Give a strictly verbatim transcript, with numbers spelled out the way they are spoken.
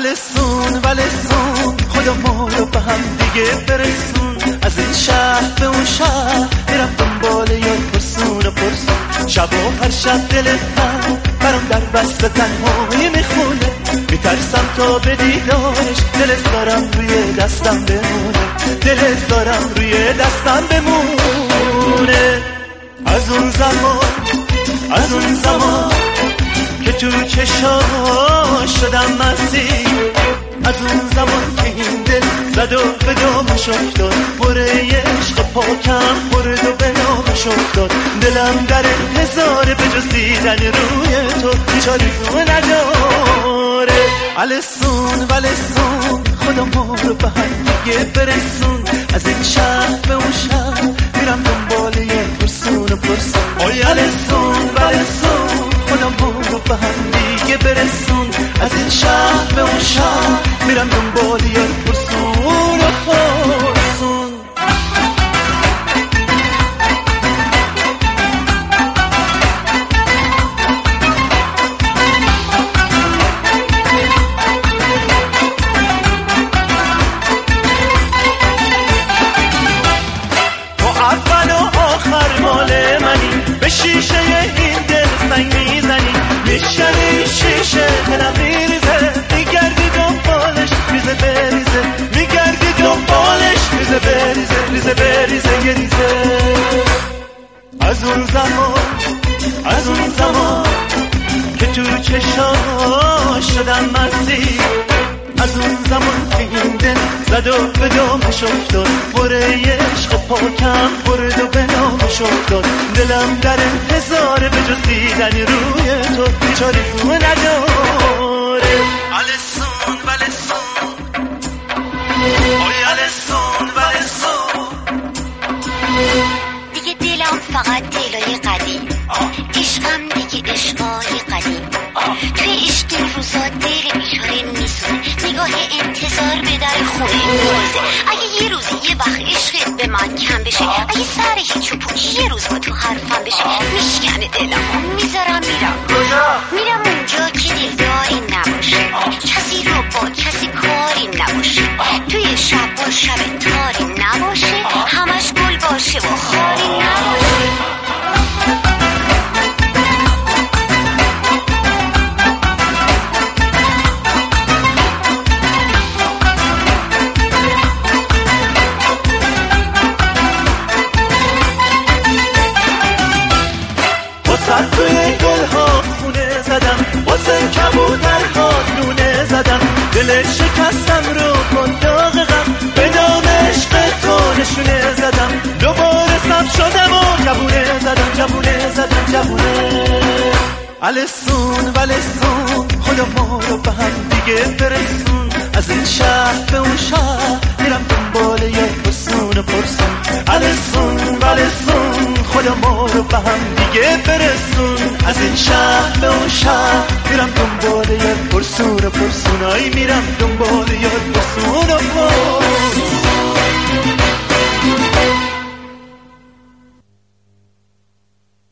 الستون ولستون خدا ما رو به هم دیگه برسون، از این شهر به اون شهر میرم دنبال یاد پرسون و پرسون. شب و هر شب دلتم برام در بست تنهایی میخونه، میترسم تا به دیدارش دلت دارم روی دستم بمونه، دلت دارم روی دستم بمونه. از اون زمان از اون زمان که تو چشام شدم مسیح، از اون زمان که این دل زد و به دامش افتاد، بره عشق پاکم خورد و به نامش افتاد. دلم در انتظار به جز دیدن روی تو بیچاره تو نداره. الستون ولستون خدا ما رو به هم دیگه برسون، از این شهر به اون شهر میرم دنبال یه پرسون و پرسون. آی الستون ولستون خدا ما رو به هم دیگه برسون، از این شهر به اون شهر میرم دنبال یه پرسون و پرسون. به شیشه این دل سنگ میزنی، میشنی شیشه دلم میریزه، میگردی دنبالش ریزه بریزه، میگردی دنبالش ریزه بریزه، ریزه بریزه یه ریزه. از اون زمان از اون زمان که تو چشام شدم مسیح، از اون زمان که این دل زد و به دامش افتاد، بره عشق پاکم خورد و به نامش افتاد. دلم در انتظار به جز دیدن روی تو بیچاره تو نداره. الستون ولستون آی الستون ولستون. دیگه دلم فقط دلای قدیم، عشقم دیگه عشقای قدیم. توی عشق این روزا دل بیچاره میسون، نگاه انتظار به در خونه. اگه یه روزی یه وقت عشقت به من کم بشه، اگه سر هیچ و پوچ یه روز با تو حرفم بشه، میشکنه دلم میذارم میرم میرم اونجا که دلداری نباشه، کسی رو با کسی کاری نباشه، توی شب با شب تاری نباشه، همش گل باشه و خاری نباشه. توی گل ها خونه زدم، واسه کبوترها دونه زدم، دل شکستم رو کن داغ غم، به نام عشق تو نشونه زدم. دوباره سب شدم و جوونه زدم جوونه زدم جوونه. الستون ولستون خدا ما رو به هم دیگه برسون، از این شهر به اون شهر میرم دنبال یه پرسون و پرسون. الستون ولستون خدا ما رو به هم دیگه برسون، از این شهر به اون شهر میرم دنبال یه پرسون و پرسون. آی میرم دنبال یه پرسون و پرسون.